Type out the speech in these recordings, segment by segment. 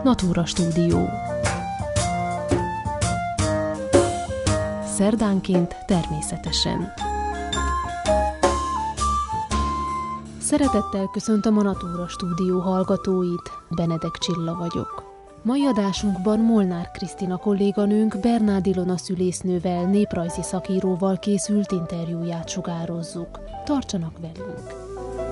Natura Stúdió. Szerdánként természetesen. Szeretettel köszöntöm a Natura Stúdió hallgatóit, Benedek Csilla vagyok. Mai adásunkban Molnár Krisztina kolléganőnk Bernád Ilona szülésznővel, néprajzi szakíróval készült interjúját sugározzuk. Tartsanak velünk!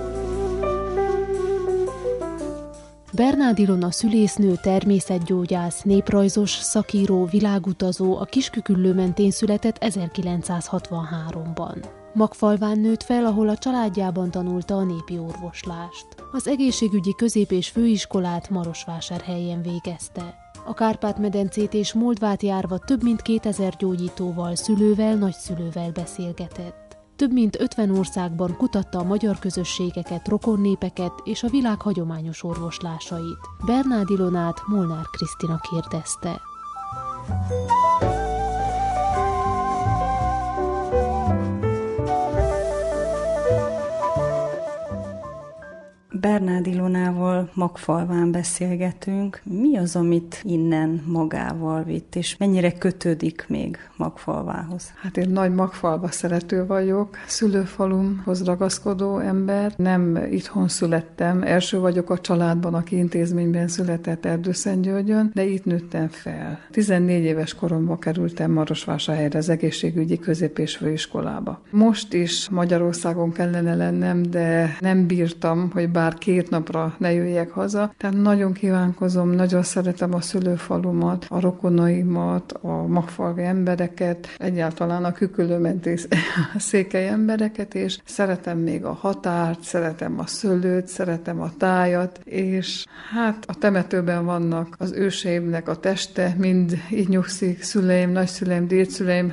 Bernád Ilona szülésznő, természetgyógyász, néprajzos, szakíró, világutazó, a Kisküküllő mentén született 1963-ban. Magfalván nőtt fel, ahol a családjában tanulta a népi orvoslást. Az egészségügyi közép- és főiskolát Marosvásárhelyen végezte. A Kárpát-medencét és Moldvát járva több mint 2000 gyógyítóval, szülővel, nagyszülővel beszélgetett. Több mint 50 országban kutatta a magyar közösségeket, rokonnépeket és a világ hagyományos orvoslásait. Bernád Ilonát Molnár Krisztina kérdezte. Bernád Ilonával Magfalván beszélgetünk. Mi az, amit innen magával vitt, és mennyire kötődik még Magfalvához? Hát én nagy Magfalva szerető vagyok, szülőfalumhoz ragaszkodó ember. Nem itthon születtem, első vagyok a családban, aki intézményben született Erdőszentgyörgyön, de itt nőttem fel. 14 éves koromban kerültem Marosvásárhelyre az egészségügyi közép- és főiskolába. Most is Magyarországon kellene lennem, de nem bírtam, hogy bár 2 napra ne jöjjek haza. Tehát nagyon kívánkozom, nagyon szeretem a szülőfalumat, a rokonaimat, a magfalvi embereket, egyáltalán a Küküllő-menti székely embereket, és szeretem még a határt, szeretem a szőlőt, szeretem a tájat, és hát a temetőben vannak az őseimnek a teste, mind így nyugszik, szüleim, nagyszüleim, dédszüleim,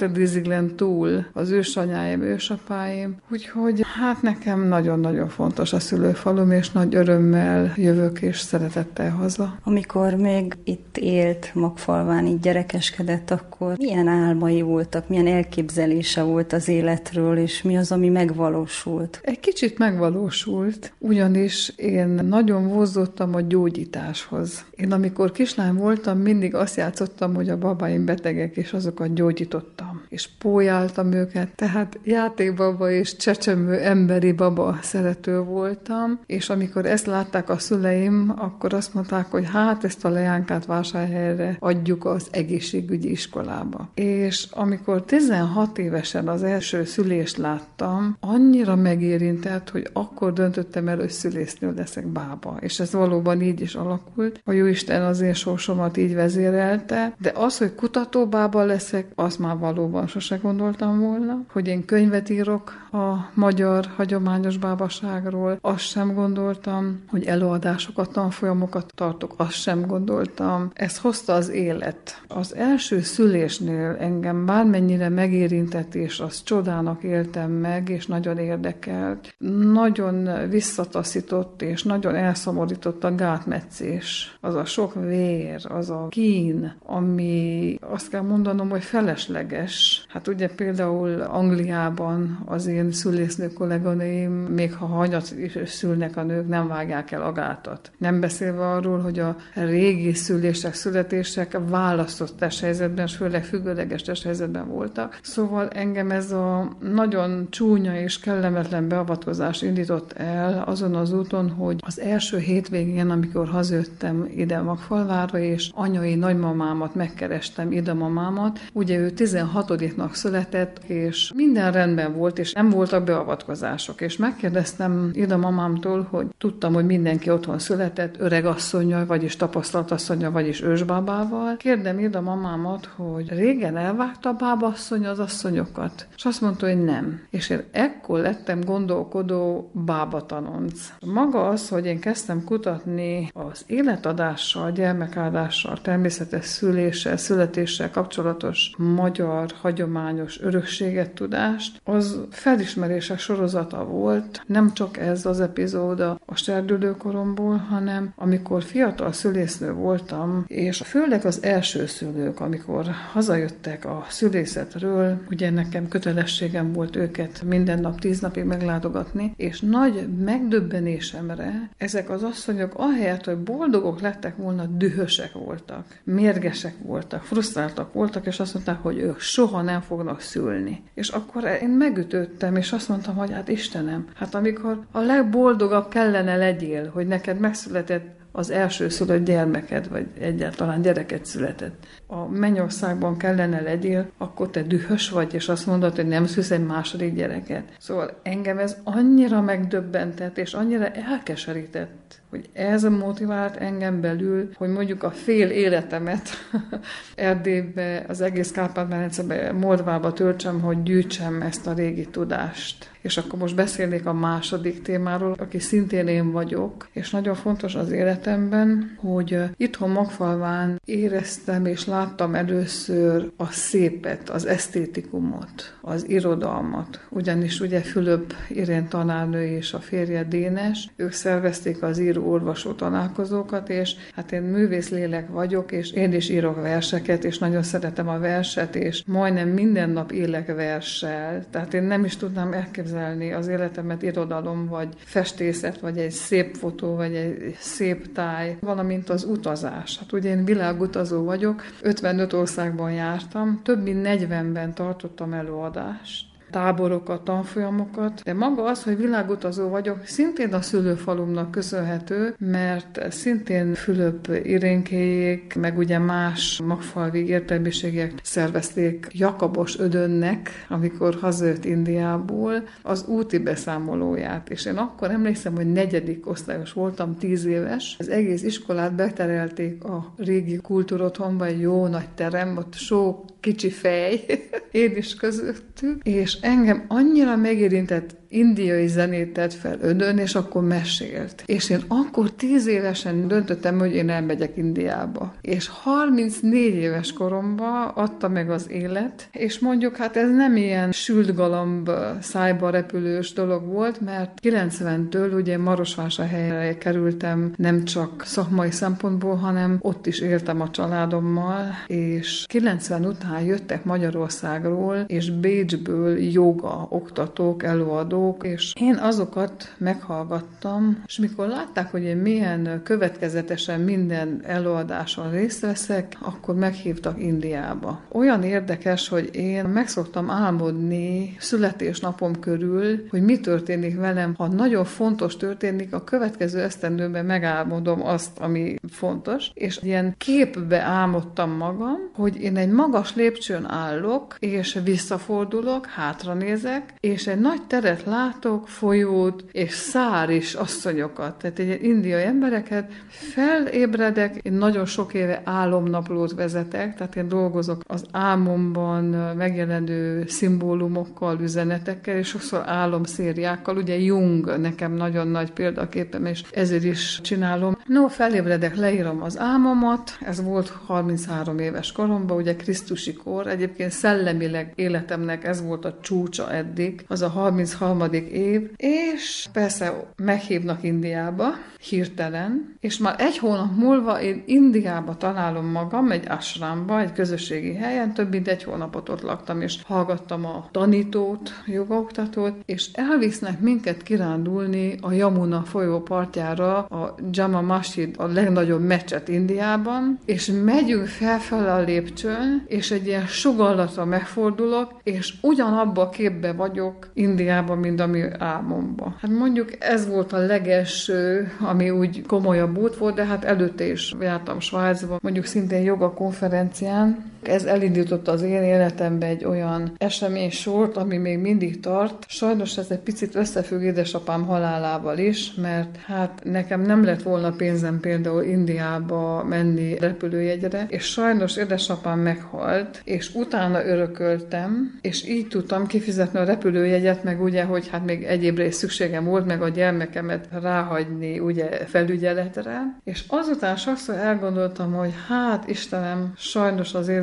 7. túl az ősanyáim, ősapáim, úgyhogy hát nekem nagyon-nagyon fontos a szülőfalum, és nagy örömmel jövök és szeretettel haza. Amikor még itt élt Magfalván, így gyerekeskedett, akkor milyen álmai voltak, milyen elképzelése volt az életről, és mi az, ami megvalósult? Egy kicsit megvalósult, ugyanis én nagyon vonzódtam a gyógyításhoz. Én amikor kislány voltam, mindig azt játszottam, hogy a babáim betegek, és azokat gyógyítottam, és pólyáltam őket, tehát játékbaba és csecsemő emberi baba szerető voltam, és amikor ezt látták a szüleim, akkor azt mondták, hogy hát ezt a leánkát Vásárhelyre adjuk az egészségügyi iskolába. És amikor 16 évesen az első szülést láttam, annyira megérintett, hogy akkor döntöttem el, hogy szülésznő leszek, bába. És ez valóban így is alakult. A Jóisten az én sorsomat így vezérelte, de az, hogy kutatóbába leszek, azt már valóban sose gondoltam volna. Hogy én könyvet írok a magyar hagyományos bábaságról, azt sem gondoltam, hogy előadásokat, tanfolyamokat tartok, azt sem gondoltam. Ez hozta az élet. Az első szülésnél engem bármennyire megérintett, és azt csodának éltem meg, és nagyon érdekelt. Nagyon visszataszított, és nagyon elszomorított a gátmetszés. Az a sok vér, az a kín, ami azt kell mondanom, hogy felesleges. Hát ugye például Angliában az én szülésznő kolléganőim, még ha hanyat is szülnek a nők, nem vágják el a gátat. Nem beszélve arról, hogy a régi szülések, születések választott testhelyzetben, és főleg függőleges testhelyzetben voltak. Szóval engem ez a nagyon csúnya és kellemetlen beavatkozás indított el azon az úton, hogy az első hétvégén, amikor hazajöttem ide Magfalvára, és anyai nagymamámat megkerestem, idamamámat, ugye ő 16-nak született, és minden rendben volt, és nem voltak beavatkozások, és megkérdeztem idamamámtól, hogy tudtam, hogy mindenki otthon született, öregasszonnyal, vagyis tapasztalatasszonnyal, vagyis ősbábával. Kérdem idamamámat, hogy régen elvágta a bábasszony az asszonyokat, és azt mondta, hogy nem. És én ekkor lettem gondolkodó bábatanonc. Maga az, hogy én kezdtem kutatni az életadással, gyermekáldással, természetes szüléssel, születéssel kapcsolatos magyar hagyományos örökséget, tudást, az felismerések sorozata volt, nem csak ez az epizód a serdülőkoromból, hanem amikor fiatal szülésznő voltam, és főleg az első szülők, amikor hazajöttek a szülészetről, ugye nekem kötelességem volt őket minden nap 10 napig meglátogatni, és nagy megdöbbenésemre ezek az asszonyok ahelyett, hogy boldogok lettek volna, dühösek voltak, mérgesek voltak, frusztráltak voltak, és azt mondták, hogy ők soha nem fognak szülni. És akkor én megütöttem, és azt mondtam, hogy hát Istenem, hát amikor a legboldogabb kellene legyél, hogy neked megszületett az első szülött gyermeked, vagy egyáltalán gyereket született, a mennyországban kellene legyél, akkor te dühös vagy, és azt mondod, hogy nem szülsz egy második gyereket. Szóval engem ez annyira megdöbbentett, és annyira elkeserített, hogy ez motivált engem belül, hogy mondjuk a fél életemet Erdélybe, az egész Kárpát-medencébe, Moldvába töltsem, hogy gyűjtsem ezt a régi tudást. És akkor most beszélnék a második témáról, aki szintén én vagyok, és nagyon fontos az életemben, hogy itthon Magfalván éreztem és láttam először a szépet, az esztétikumot, az irodalmat. Ugyanis ugye Fülöp Irén tanárnő és a férje Dénes, ők szervezték az író-olvasó találkozókat, és hát én művészlélek vagyok, és én is írok verseket, és nagyon szeretem a verset, és majdnem minden nap élek verssel. Tehát én nem is tudnám elképzelni az életemet irodalom, vagy festészet, vagy egy szép fotó, vagy egy szép táj, valamint az utazás. Hát ugye én világutazó vagyok, 55 országban jártam, több mint 40-ben tartottam előadást, táborokat, tanfolyamokat, de maga az, hogy világutazó vagyok, szintén a szülőfalumnak köszönhető, mert szintén Fülöp Irénkéjék, meg ugye más magfalvi értelmiségiek szervezték Jakabos Ödönnek, amikor hazajött Indiából, az úti beszámolóját. És én akkor emlékszem, hogy 4. osztályos voltam, 10 éves. Az egész iskolát beterelték a régi kultúrotthonba, egy jó nagy terem, ott sok kicsi fej, én is közöttük, és engem annyira megérintett, indiai zenét tett fel Ödön, és akkor mesélt. És én akkor 10 évesen döntöttem, hogy én elmegyek Indiába. És 34 éves koromban adta meg az élet, és mondjuk hát ez nem ilyen sült galamb szájba repülős dolog volt, mert 90-től ugye Marosvásárhelyre kerültem nem csak szakmai szempontból, hanem ott is éltem a családommal, és 90 után jöttek Magyarországról, és Bécsből joga oktatók, előadók, és én azokat meghallgattam, és mikor látták, hogy én milyen következetesen minden előadáson részt veszek, akkor meghívtak Indiába. Olyan érdekes, hogy én meg szoktam álmodni születésnapom körül, hogy mi történik velem. Ha nagyon fontos történik, a következő esztendőben megálmodom azt, ami fontos, és ilyen képbe álmodtam magam, hogy én egy magas lépcsőn állok, és visszafordulok, hátranézek, és egy nagy teret látok, folyót és száris asszonyokat, tehát egy indiai embereket, felébredek, én nagyon sok éve álomnaplót vezetek, tehát én dolgozok az álmomban megjelenő szimbólumokkal, üzenetekkel, és sokszor álomszériákkal, ugye Jung nekem nagyon nagy példaképem, és ezért is csinálom. No, felébredek, leírom az álmomat, ez volt 33 éves koromban, ugye krisztusi kor, egyébként szellemileg életemnek ez volt a csúcsa eddig, az a 33. év, és persze meghívnak Indiába, hirtelen, és már egy hónap múlva én Indiába találom magam, egy ashramba, egy közösségi helyen, több mint egy hónapot ott laktam, és hallgattam a tanítót, jogaoktatót, és elvisznek minket kirándulni a Yamuna folyó partjára, a Jama Masjid, a legnagyobb mecset Indiában, és megyünk felfele a lépcsőn, és egy ilyen sugallatra megfordulok, és ugyanabba a képbe vagyok Indiában, mint ami álmomban. Hát mondjuk ez volt a legelső, ami úgy komolyabb út volt, de hát előtte is jártam Svájcba, mondjuk szintén joga konferencián. Ez elindította az én életembe egy olyan eseménysort, ami még mindig tart. Sajnos ez egy picit összefügg édesapám halálával is, mert hát nekem nem lett volna pénzem például Indiába menni repülőjegyre, és sajnos édesapám meghalt, és utána örököltem, és így tudtam kifizetni a repülőjegyet, meg ugye, hogy hát még egyébre is szükségem volt, meg a gyermekemet ráhagyni ugye felügyeletre, és azután sokszor elgondoltam, hogy hát Istenem, sajnos az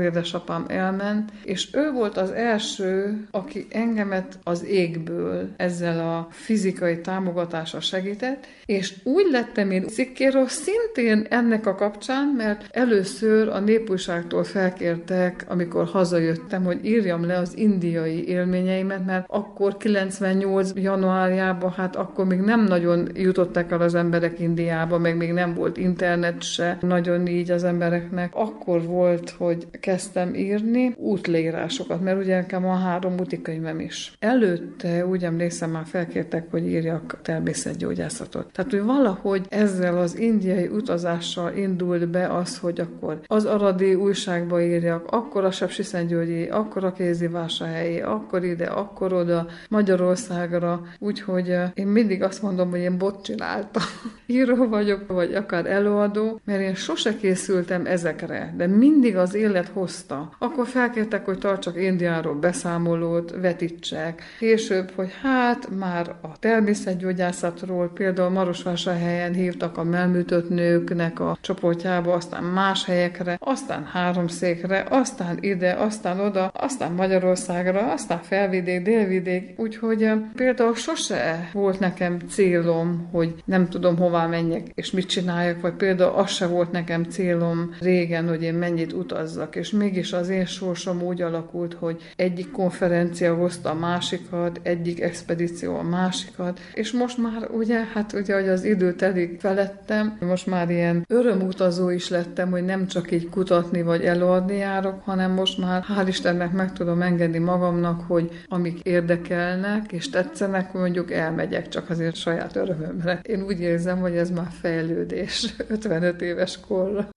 édesapám elment, és ő volt az első, aki engemet az égből ezzel a fizikai támogatással segített, és úgy lettem én cikkíró szintén ennek a kapcsán, mert először a Népújságtól felkértek, amikor hazajöttem, hogy írjam le az indiai élményeimet, mert akkor 98. januárjában, hát akkor még nem nagyon jutottak el az emberek Indiába, meg még nem volt internet se nagyon így az embereknek. Akkor volt, hogy kezdtem írni útleírásokat, mert ugye nekem van 3 útikönyvem is. Előtte úgy emlékszem, már felkértek, hogy írjak természetgyógyászatot. Tehát, hogy valahogy ezzel az indiai utazással indult be az, hogy akkor az Aradi újságba írjak, akkor a Sepsiszentgyörgyi, akkor a Kézivásárhelyi, akkor ide, akkor oda, Magyarországra. Úgyhogy én mindig azt mondom, hogy én bot csináltam. Író vagyok, vagy akár előadó, mert én sose készültem ezekre, de mindig az élet hozta. Akkor felkértek, hogy tartsak Indiáról beszámolót, vetítsek. Később, hogy hát már a természetgyógyászatról, például Marosvásárhelyen hívtak a melműtött nőknek a csoportjába, aztán más helyekre, aztán Háromszékre, aztán ide, aztán oda, aztán Magyarországra, aztán Felvidék, Délvidék. Úgyhogy például sose volt nekem célom, hogy nem tudom hová menjek, és mit csináljak, vagy például az se volt nekem célom régen, hogy én mennyit utazzak, és mégis az én sorsom úgy alakult, hogy egyik konferencia hozta a másikat, egyik expedíció a másikat, és most már ugye, hogy az idő telik felettem, most már ilyen örömutazó is lettem, hogy nem csak így kutatni vagy előadni járok, hanem most már hál' Istennek meg tudom engedni magamnak, hogy amik érdekelnek és tetszenek, mondjuk elmegyek csak azért saját örömömre. Én úgy érzem, hogy ez már fejlődés 55 éves korra.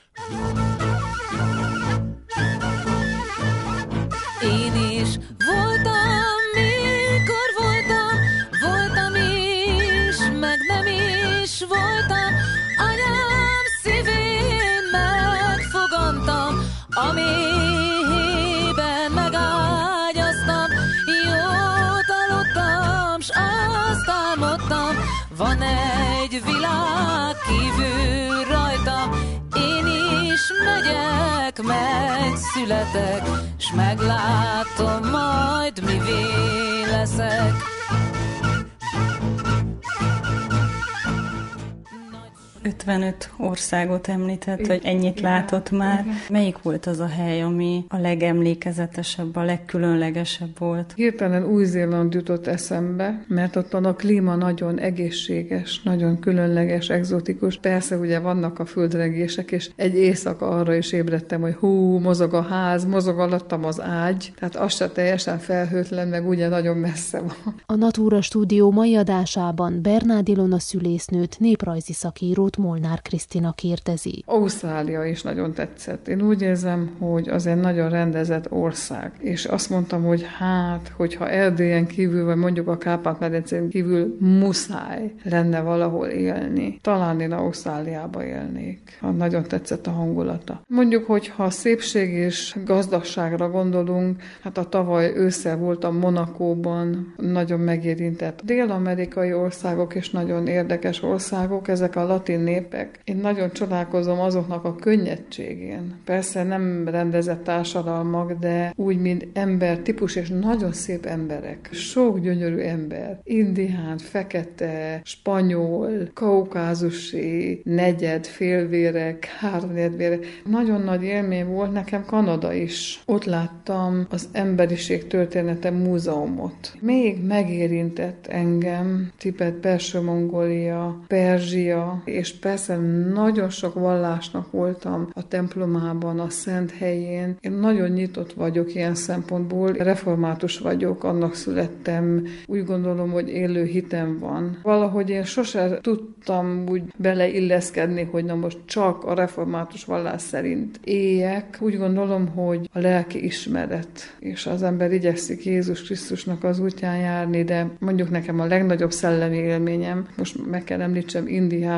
Én is voltam, mikor voltam is, meg nem is voltam. Anyám szívén megfogantam, a mélyében megágyaztam. Jót aludtam, s azt álmodtam, van egy világ kívül rajtam. Én is megyek, megszületek, s meglátom majd, mivé leszek. 55 országot említett, hogy ennyit látott már. Melyik volt az a hely, ami a legemlékezetesebb, a legkülönlegesebb volt? Hirtelen Új-Zéland jutott eszembe, mert ott a klíma nagyon egészséges, nagyon különleges, egzotikus. Persze ugye vannak a földrengések, és egy éjszaka arra is ébredtem, hogy mozog a ház, mozog alattam az ágy, tehát az se teljesen felhőtlen, meg ugye nagyon messze van. A Natura Stúdió mai adásában Bernád Ilona szülésznőt, néprajzi szakírót Molnár Krisztina kérdezi. Ausztrália is nagyon tetszett. Én úgy érzem, hogy az egy nagyon rendezett ország. És azt mondtam, hogy hogyha Erdélyen kívül, vagy mondjuk a Kárpát-medencén kívül muszáj lenne valahol élni, talán én Ausztráliába élnék. Nagyon tetszett a hangulata. Mondjuk, hogyha szépség és gazdagságra gondolunk, hát a tavaly ősszel voltam Monacóban, nagyon megérintett. Dél-amerikai országok és nagyon érdekes országok, ezek a latin népek. Én nagyon csodálkozom azoknak a könnyedségén. Persze nem rendezett társadalmak, de úgy, mint embertípus, és nagyon szép emberek. Sok gyönyörű ember. Indián, fekete, spanyol, kaukázusi, negyed, félvérek, háromnegyedvérek. Nagyon nagy élmény volt nekem Kanada is. Ott láttam az Emberiség Története Múzeumot. Még megérintett engem Tibet, Belső-Mongólia, Perzsia, és persze nagyon sok vallásnak voltam a templomában, a Szent helyén. Én nagyon nyitott vagyok ilyen szempontból, református vagyok, annak születtem. Úgy gondolom, hogy élő hitem van. Valahogy én sose tudtam úgy beleilleszkedni, hogy na most csak a református vallás szerint éljek. Úgy gondolom, hogy a lelki ismeret, és az ember igyekszik Jézus Krisztusnak az útján járni, de mondjuk nekem a legnagyobb szellemi élményem, most meg kell említsem Indiát és a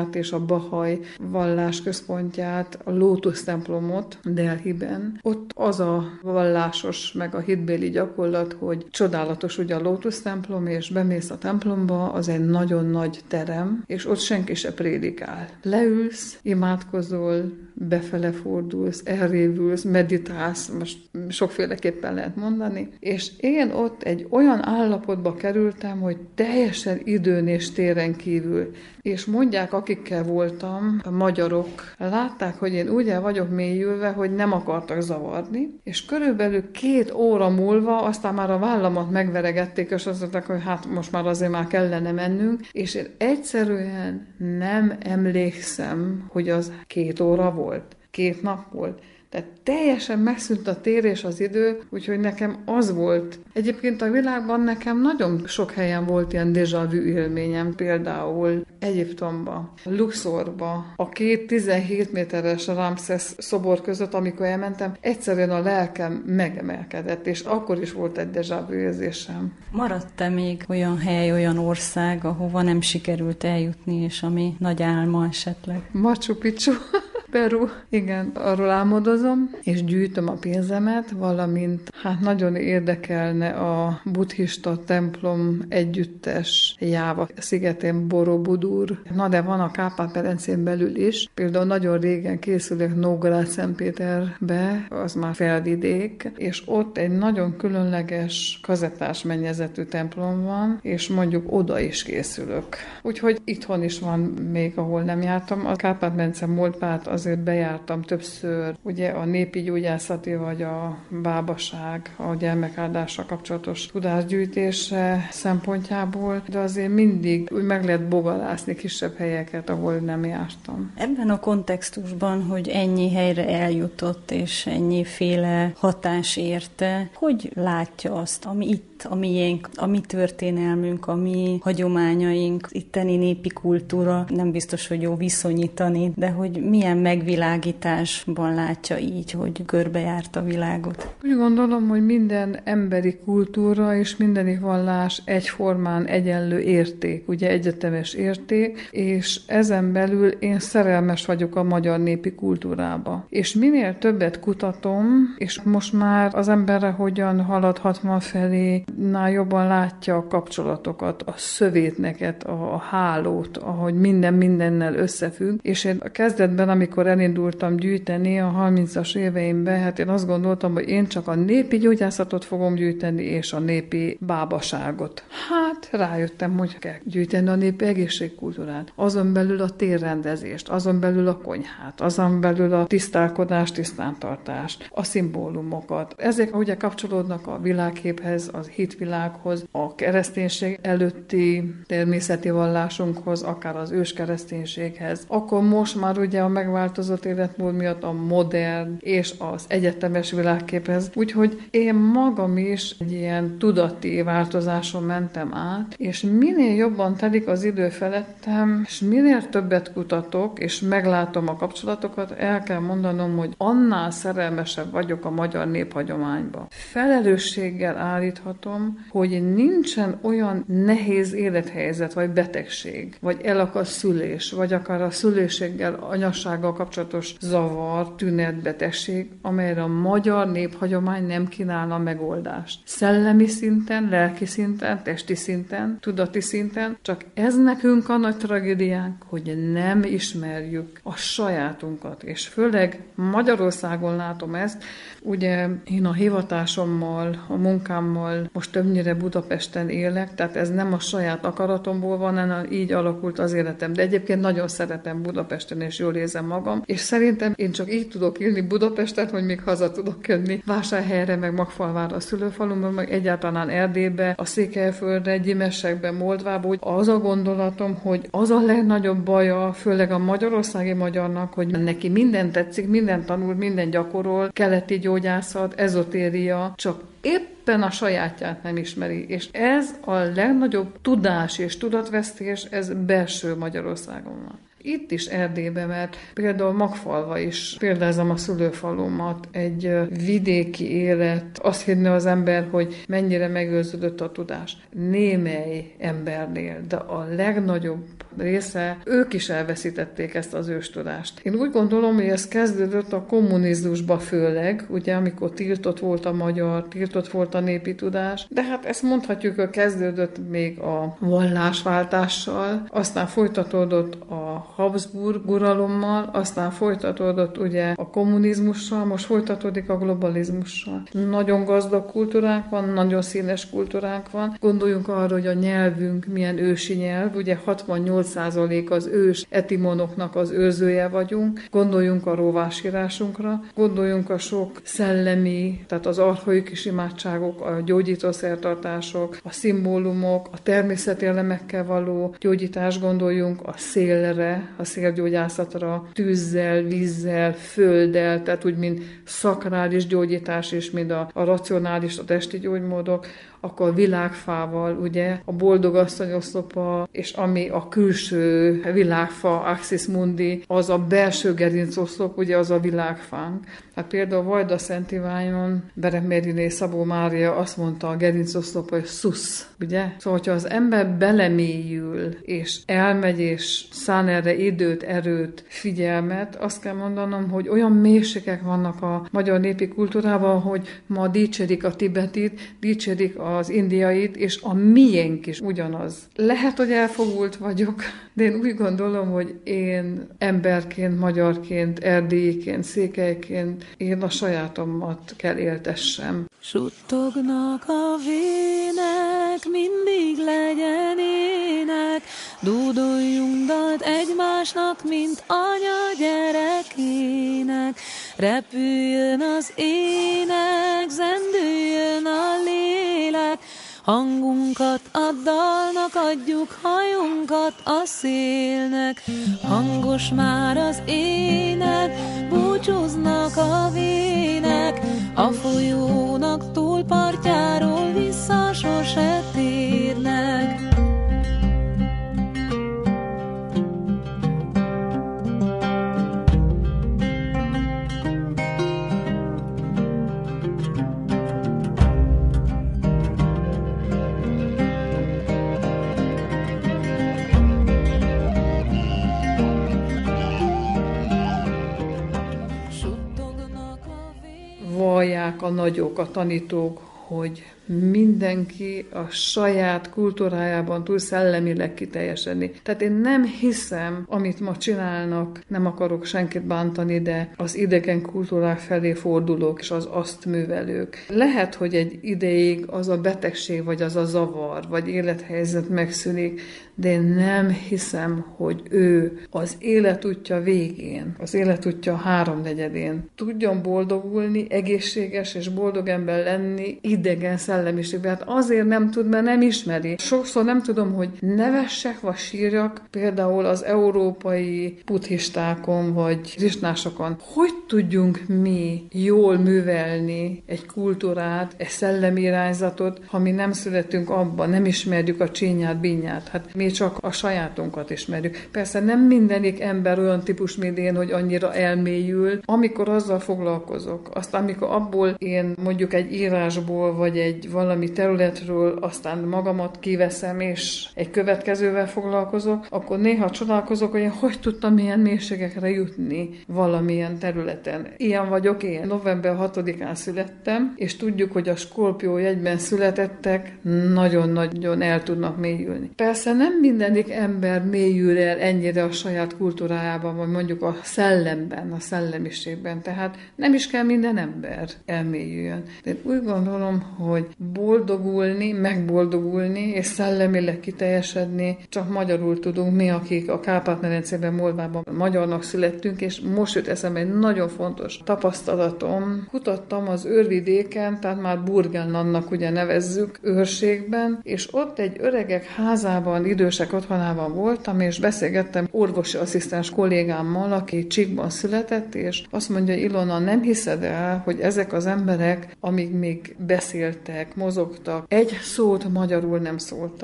bahai vallás központját, a Lótusz templomot Delhiben. Ott az a vallásos, meg a hitbéli gyakorlat, hogy csodálatos ugye a Lótusz templom, és bemész a templomba, az egy nagyon nagy terem, és ott senki se prédikál. Leülsz, imádkozol, befele fordulsz, elrévülsz, meditálsz, most sokféleképpen lehet mondani, és én ott egy olyan állapotba kerültem, hogy teljesen időn és téren kívül, és mondják, akikkel voltam, a magyarok, látták, hogy én úgy el vagyok mélyülve, hogy nem akartak zavarni, és körülbelül 2 óra múlva aztán már a vállamat megveregették, és azt mondták, hogy hát most már azért már kellene mennünk, és én egyszerűen nem emlékszem, hogy az 2 óra volt, 2 nap volt. Tehát teljesen megszűnt a tér és az idő, úgyhogy nekem az volt. Egyébként a világban nekem nagyon sok helyen volt ilyen déjà vu élményem, például Egyiptomba, Luxorba, a 2 17 méteres Ramszesz szobor között, amikor elmentem, egyszerűen a lelkem megemelkedett, és akkor is volt egy déjà vu érzésem. Maradt-e még olyan hely, olyan ország, ahova nem sikerült eljutni, és ami nagy álma esetleg? Machu Picchu. Peru, igen, arról álmodozom, és gyűjtöm a pénzemet, valamint hát nagyon érdekelne a buddhista templom együttes Jáva szigetén Borobudur. Na de van a Kárpát-medencén belül is. Például nagyon régen készülök Nógrád-Szentpéterbe, az már felvidék, és ott egy nagyon különleges kazettás mennyezetű templom van, és mondjuk oda is készülök. Úgyhogy itthon is van még, ahol nem jártam. A Kárpát-medence Moldvát azért bejártam többször, ugye a népi gyógyászati vagy a bábaság, a gyermekáldással kapcsolatos tudásgyűjtése szempontjából, de azért mindig úgy meg lehet bogarászni kisebb helyeket, ahol nem jártam. Ebben a kontextusban, hogy ennyi helyre eljutott, és ennyiféle hatás érte, hogy látja azt, ami itt, a miénk, a mi történelmünk, a mi hagyományaink, itteni népi kultúra, nem biztos, hogy jó viszonyítani, de hogy milyen megvilágításban látja így, hogy körbejárt a világot. Úgy gondolom, hogy minden emberi kultúra és mindeni vallás egyformán egyenlő érték, ugye egyetemes érték, és ezen belül én szerelmes vagyok a magyar népi kultúrába. És minél többet kutatom, és most már az emberre hogyan halad 60 felé, jobban látja a kapcsolatokat, a szövétneket, a hálót, ahogy minden mindennel összefügg, és én a kezdetben, amikor elindultam gyűjteni a 30-as éveimben, hát én azt gondoltam, hogy én csak a népi gyógyászatot fogom gyűjteni, és a népi bábaságot. Hát rájöttem, hogy kell gyűjteni a népi egészségkultúrát, azon belül a térrendezést, azon belül a konyhát, azon belül a tisztálkodást, tisztántartást, a szimbólumokat. Ezek ugye kapcsolódnak a világképhez, az hitvilághoz, a kereszténység előtti természeti vallásunkhoz, akár az őskereszténységhez. Akkor most már ugye a megváltozott életmód miatt a modern és az egyetemes világképhez. Úgyhogy én magam is egy ilyen tudati változáson mentem át, és minél jobban telik az idő felettem, és minél többet kutatok, és meglátom a kapcsolatokat, el kell mondanom, hogy annál szerelmesebb vagyok a magyar néphagyományba. Felelősséggel állíthatom, hogy nincsen olyan nehéz élethelyzet, vagy betegség, vagy elakadt szülés, vagy akár a szülőséggel, anyassággal kapcsolatos zavar, tünet, betegség, amelyre a magyar néphagyomány nem kínálna megoldást. Szellemi szinten, lelki szinten, testi szinten, tudati szinten, csak ez nekünk a nagy tragédiánk, hogy nem ismerjük a sajátunkat, és főleg Magyarországon látom ezt. Ugye én a hivatásommal, a munkámmal most többnyire Budapesten élek, tehát ez nem a saját akaratomból van, hanem így alakult az életem. De egyébként nagyon szeretem Budapesten, és jól érzem magam, és szerintem én csak így tudok élni Budapesten, hogy még haza tudok jönni Vásárhelyre, meg Magfalvára, a szülőfalumban, meg egyáltalán Erdélybe, a Székelyföldre, Gyimesekbe, Moldvába, úgy az a gondolatom, hogy az a legnagyobb baja, főleg a magyarországi magyarnak, hogy neki minden tetszik, minden tanul, minden gyakorol, keleti gyógyászat, ezotéria, csak éppen a sajátját nem ismeri. És ez a legnagyobb tudás és tudatvesztés, ez belső Magyarországon van. Itt is Erdélyben, mert például Magfalva is, példázom a szülőfalumat, egy vidéki élet, azt hinni az ember, hogy mennyire megőrződött a tudás. Némely embernél, de a legnagyobb része, ők is elveszítették ezt az őstudást. Én úgy gondolom, hogy ez kezdődött a kommunizmusba főleg, ugye, amikor tiltott volt a magyar, tiltott volt a népi tudás, de hát ezt mondhatjuk, hogy kezdődött még a vallásváltással, aztán folytatódott a Habsburg uralommal, aztán folytatódott ugye a kommunizmussal, most folytatódik a globalizmussal. Nagyon gazdag kultúránk van, nagyon színes kultúránk van. Gondoljunk arra, hogy a nyelvünk milyen ősi nyelv, ugye 68% az ős etimonoknak az őrzője vagyunk. Gondoljunk a róvásírásunkra, gondoljunk a sok szellemi, tehát az archaikus imádságok, a gyógyítószertartások, a szimbólumok, a természeti elemekkel való gyógyítás, gondoljunk a szélre, a szélgyógyászatra, tűzzel, vízzel, földdel, tehát úgy, mint szakrális gyógyítás és mint a racionális, a testi gyógymódok, akkor a világfával, ugye, a boldogasszony oszlopa, és ami a külső világfa, Axis Mundi, az a belső gerincoszlop, ugye, az a világfánk. Hát például Vajda Szent Iványon Beremériné Szabó Mária azt mondta a gerincoszlop, hogy szusz, ugye? Szóval, hogyha az ember belemélyül, és elmegy, és szán erre időt, erőt, figyelmet, azt kell mondanom, hogy olyan mélységek vannak a magyar népi kultúrában, hogy ma dicsérik a tibetit, dicsérik az indiait, és a miénk is ugyanaz. Lehet, hogy elfogult vagyok, de én úgy gondolom, hogy én emberként, magyarként, erdélyiként, székelyként én a sajátomat kell éltessem. Suttognak a vének, mindig legyen ének, dúdoljunk dalt egymásnak, mint anya gyerekének. Repüljön az ének, zendüljön a lélek, hangunkat a dalnak adjuk, hajunkat a szélnek. Hangos már az ének, búcsúznak a vének, a folyónak túlpartjáról vissza sose térnek. Vallják a nagyok, a tanítók, hogy mindenki a saját kultúrájában tud szellemileg kiteljesedni. Tehát én nem hiszem, amit ma csinálnak, nem akarok senkit bántani, de az idegen kultúrák felé fordulók és az azt művelők. Lehet, hogy egy ideig az a betegség, vagy az a zavar, vagy élethelyzet megszűnik, de én nem hiszem, hogy ő az életútja végén, az életútja háromnegyedén tudjon boldogulni, egészséges és boldog ember lenni idegen szellemiségben. Hát azért nem tud, mert nem ismeri. Sokszor nem tudom, hogy nevessek vagy sírjak, például az európai buddhistákon vagy krisnásokon. Hogy tudjunk mi jól művelni egy kultúrát, egy szellemi irányzatot, ha mi nem születünk abban, nem ismerjük a csínyát, bínyát. Hát mi csak a sajátunkat ismerjük. Persze nem mindenik ember olyan típus, mint én, hogy annyira elmélyül. Amikor azzal foglalkozok, aztán amikor abból én mondjuk egy írásból, vagy egy valami területről aztán magamat kiveszem, és egy következővel foglalkozok, akkor néha csodálkozok, hogy én hogy tudtam ilyen mélységekre jutni valamilyen területen. Ilyen vagyok én. November 6-án születtem, és tudjuk, hogy a Skorpió jegyben születettek nagyon-nagyon el tudnak mélyülni. Persze nem mindenik ember mélyül el ennyire a saját kultúrájában, vagy mondjuk a szellemben, a szellemiségben. Tehát nem is kell minden ember elmélyüljön. De úgy gondolom, hogy boldogulni, megboldogulni, és szellemileg kiteljesedni csak magyarul tudunk mi, akik a Kárpát-medencében, Moldvában magyarnak születtünk, és most jött eszembe egy nagyon fontos tapasztalatom. Kutattam az őrvidéken, tehát már Burgenlandnak ugye nevezzük, őrségben, és ott egy öregek házában, idősek otthonában voltam, és beszélgettem orvosi asszisztens kollégámmal, aki Csíkban született, és azt mondja, Ilona, nem hiszed el, hogy ezek az emberek, amíg még beszéltek, mozogtak, egy szót magyarul nem szóltak,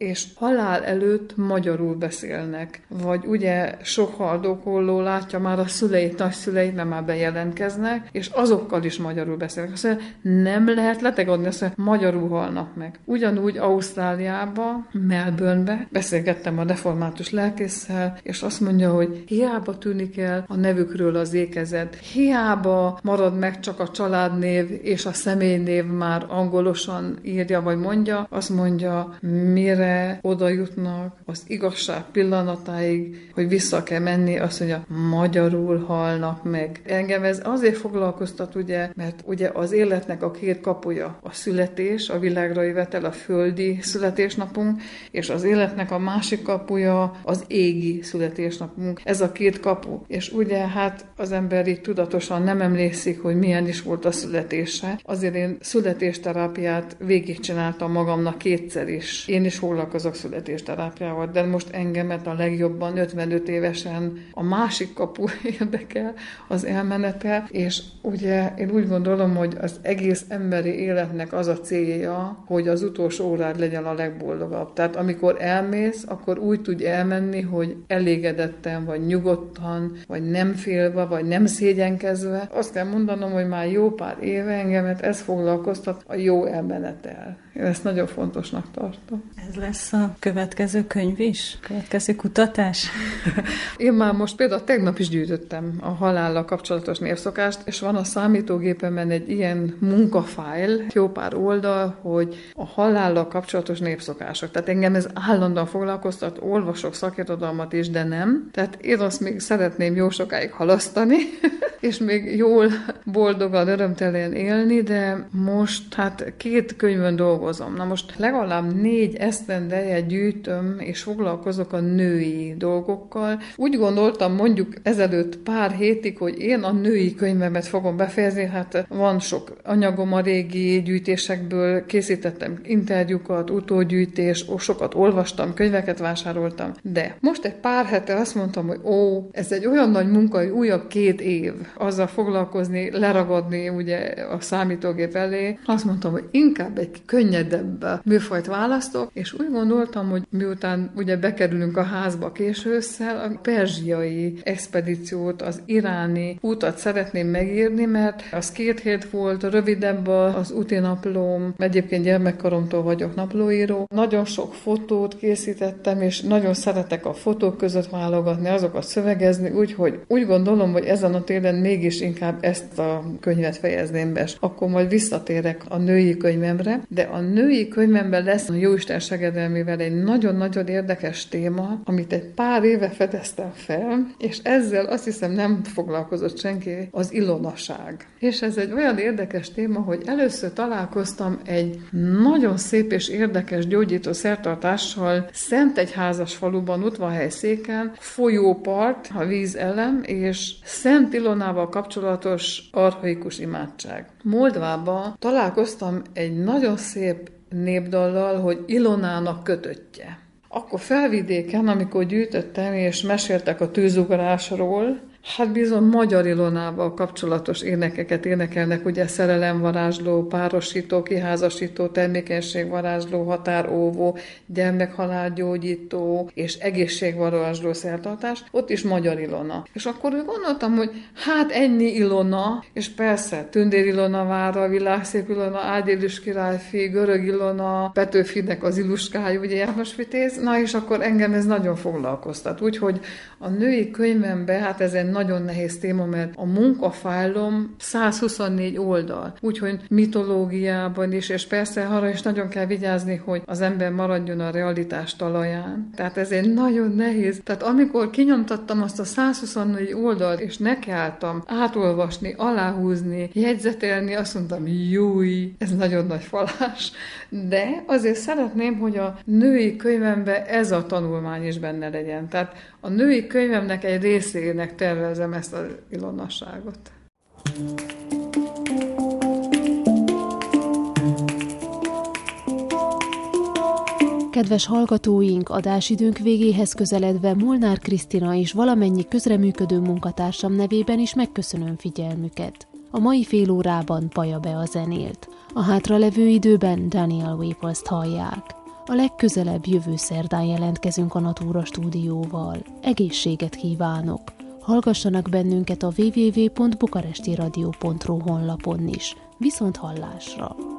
és halál előtt magyarul beszélnek. Vagy ugye sok haldokolló látja már a szüleit, nagyszüleit, nem már bejelentkeznek, és azokkal is magyarul beszélnek. Azt mondja, nem lehet letegadni, azt mondja, magyarul halnak meg. Ugyanúgy Ausztráliába, Melbourne-be beszélgettem a református lelkésszel, és azt mondja, hogy hiába tűnik el a nevükről az ékezet, hiába marad meg csak a családnév és a személynév már angolosan írja vagy mondja, azt mondja, mire oda jutnak az igazság pillanatáig, hogy vissza kell menni, azt mondja, magyarul halnak meg. Engem ez azért foglalkoztat, ugye, mert ugye az életnek a két kapuja, a születés, a világra jövetel, a földi születésnapunk, és az életnek a másik kapuja az égi születésnapunk. Ez a két kapu. És ugye hát az ember így tudatosan nem emlékszik, hogy milyen is volt a születése. Azért én születésterápiát végigcsináltam magamnak kétszer is. Én is foglalkozok születésterápiával, de most engemet a legjobban 55 évesen a másik kapu érdekel, az elmenetel, és ugye én úgy gondolom, hogy az egész emberi életnek az a célja, hogy az utolsó órád legyen a legboldogabb. Tehát amikor elmész, akkor úgy tudj elmenni, hogy elégedetten, vagy nyugodtan, vagy nem félve, vagy nem szégyenkezve. Azt kell mondanom, hogy már jó pár éve engemet ez foglalkoztat, a jó elmenetel. Én ezt nagyon fontosnak tartom. Ez lesz a következő könyv is? Következő kutatás? Én már most például tegnap is gyűjtöttem a halállal kapcsolatos névszokást, és van a számítógépemben egy ilyen munkafájl, jó pár oldal, hogy a halállal kapcsolatos népszokások. Tehát engem ez állandóan foglalkoztat, olvasok szakirodalmat is, de nem. Tehát én azt még szeretném jó sokáig halasztani, és még jól, boldogan, örömtelen élni, de most hát 2 könyvön dolgozom. Na most legalább 4 esztendeje gyűjtöm, és foglalkozok a női dolgokkal. Úgy gondoltam mondjuk ezelőtt pár hétig, hogy én a női könyvemet fogom befejezni, hát van sok anyagom a régi gyűjtésekből, készítettem interjúkat, utógyűjtés, sokat olvastam, könyveket vásároltam, de most egy pár hete azt mondtam, hogy ez egy olyan nagy munka, hogy újabb 2 év azzal foglalkozni, leragadni ugye a számítógép elé. Azt mondtam, hogy inkább egy könnyedebb műfajt választok, és úgy gondoltam, hogy miután ugye bekerülünk a házba késő ősszel, a perzsiai expedíciót, az iráni útat szeretném megírni, mert az 2 hét volt, rövidebb az úti naplóm, egyébként gyermekkoromtól vagyok naplóíró. Nagyon sok fotót készítettem, és nagyon szeretek a fotók között válogatni, azokat szövegezni, úgyhogy úgy gondolom, hogy ezen a téren mégis inkább ezt a könyvet fejezném be. Akkor majd visszatérek a női könyvemre, de a női könyvemben lesz a Jóisten segedelmével egy nagyon-nagyon érdekes téma, amit egy pár éve fedeztem fel, és ezzel azt hiszem nem foglalkozott senki, az ilonaság. És ez egy olyan érdekes téma, hogy először találkoztam egy nagyon szép és érdekes gyógyító szertartással Szentegyházas faluban, Utvanhely-széken, folyópart, a vízelem, és Szent Ilonával kapcsolatos archaikus imádság. Moldvában találkoztam egy nagyon szép népdallal, hogy Ilonának kötöttje. Akkor Felvidéken, amikor gyűjtöttem, és meséltek a tűzugrásról, hát bizony Magyar Ilonával kapcsolatos énekeket énekelnek, ugye szerelemvarázsló, párosító, kiházasító, termékenységvarázsló, határóvó, gyermekhalálgyógyító és egészségvarázsló szertartás, ott is Magyar Ilona. És akkor úgy gondoltam, hogy hát ennyi Ilona, és persze Tündér Ilona vára, Világszép Ilona, Ágyélis királyfi, Görög Ilona, Petőfinek az Iluskája, ugye János Vitéz, na és akkor engem ez nagyon foglalkoztat. Úgyhogy a női könyvemben, hát ez egy nagyon nehéz téma, mert a munkafájlom 124 oldal. Úgyhogy mitológiában is, és persze arra is nagyon kell vigyázni, hogy az ember maradjon a realitás talaján. Tehát ez egy nagyon nehéz. Tehát amikor kinyomtattam azt a 124 oldalt, és nekiálltam átolvasni, aláhúzni, jegyzetelni, azt mondtam, júj, ez nagyon nagy falás. De azért szeretném, hogy a női könyvemben ez a tanulmány is benne legyen. Tehát a női könyvemnek egy részének tervezem ezt az ilonasságot. Kedves hallgatóink, adásidőnk végéhez közeledve Molnár Krisztina és valamennyi közreműködő munkatársam nevében is megköszönöm figyelmüket. A mai fél órában Paja Bea zenélt. A hátralevő időben Daniel Weeples-t hallják. A legközelebb jövő szerdán jelentkezünk a Natura stúdióval. Egészséget kívánok! Hallgassanak bennünket a www.bukarestiradio.ru honlapon is. Viszont hallásra!